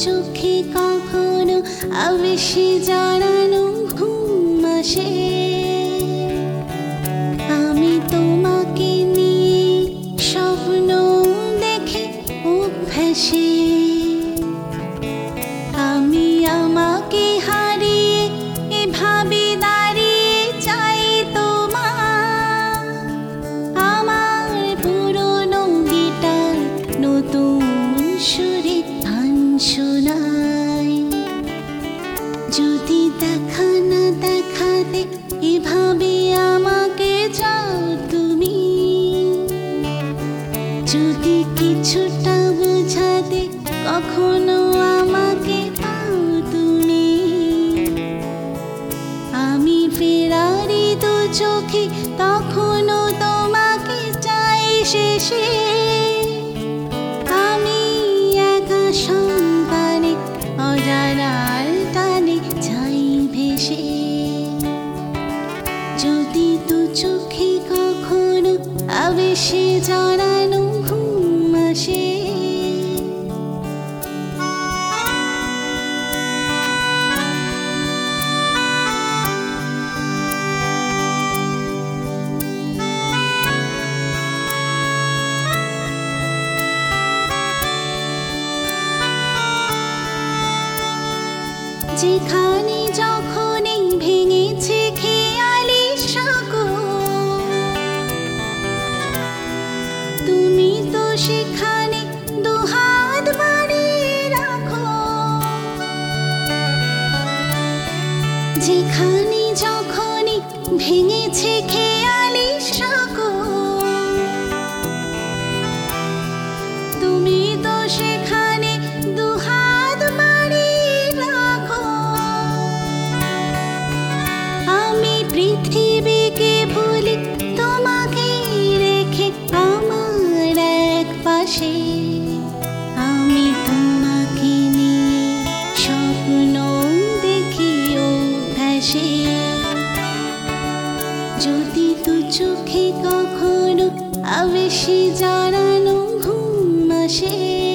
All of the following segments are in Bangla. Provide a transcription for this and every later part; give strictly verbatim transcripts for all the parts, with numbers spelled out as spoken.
চোখে কখনো আবেশে জড়ানো ঘুম আসে। আমি তোমাকে নিয়ে স্বপ্ন দেখে অভ্যাসে, আমি আমাকে হারিয়ে এভাবে দাঁড়িয়ে চাই তোমার। আমার পুরনো গিটার নতুন সুরে গান শোনায়। যদি দেখা না দেখাতে এভাবে আমাকে চাও তুমি, যদি কিছুটা বোঝাতে কখনো আমাকে পাও তুমি, আমি ফেরারি দু চোখে তখনও তোমাকে চাই শেষে। আমি একা সন্তানে অজানার টানে চাই ভেসে। যদি দু চোখে কখনো আবেশে জড়ানো ঘুম আসে। যেখানে যখনই ভেঙেছে খেয়ালি সাগর, তুমি তো সেখানে দুহাত বাড়িয়ে রাখো। যেখানে যখনই ভেঙেছে খেয়ালি সাগর, তুমি তো সেখানে দুহাত বাড়িয়ে রাখো। আমি পৃথিবীকে ভুলি তোমাকে রেখে আমার এক পাশে। আমি তোমাকে নিয়ে স্বপ্ন দেখি অভ্যাসে। যদি দু চোখে কখনো আবেশে জড়ানো ঘুম আসে।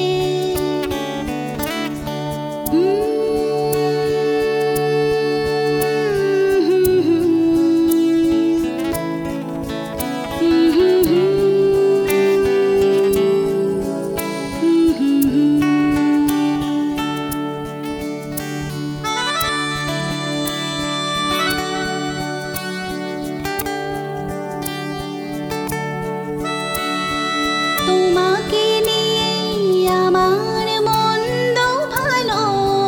তোমাকে নিয়ে আমার মন্দ ভালো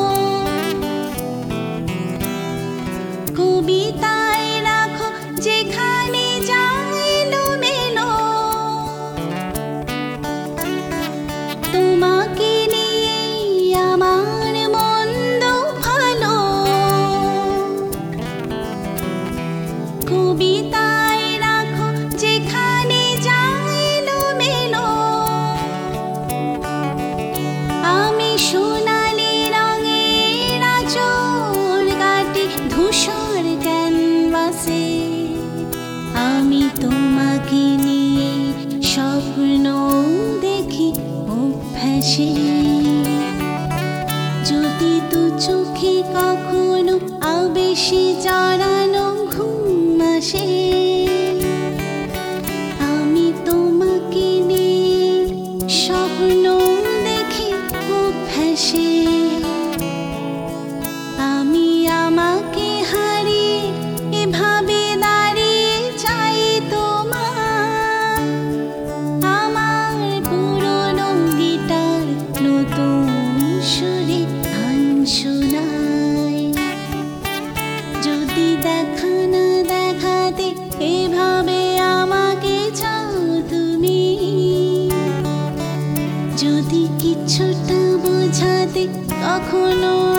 কবিতায় রাখো যেখানে যাইলো মেলো। তোমাকে নিয়ে আমার মন্দ ভালো কবিতায় রাখো যেখানে যাইলো মেলো। আমি সোনালি রঙের আঁচল কাটি ধূসর ক্যানভাসে। আমি তোমাকে নিয়ে স্বপ্ন দেখি অভ্যাসে। যদি দু চোখে কখনো আবেশে জড়ানো ঘুম আসে। আমি তোমাকে নিয়ে স্বপ্ন দেখি অভ্যাসে। আমি আমাকে হারিয়ে এভাবে দাঁড়িয়ে চাই তোমার। আমার পুরনো গিটার নতুন সুরে গান শোনায়। যদি দেখা না দেখাতে এভাবে আমাকে চাও তুমি, যদি কিছুটা বোঝাতে কখনো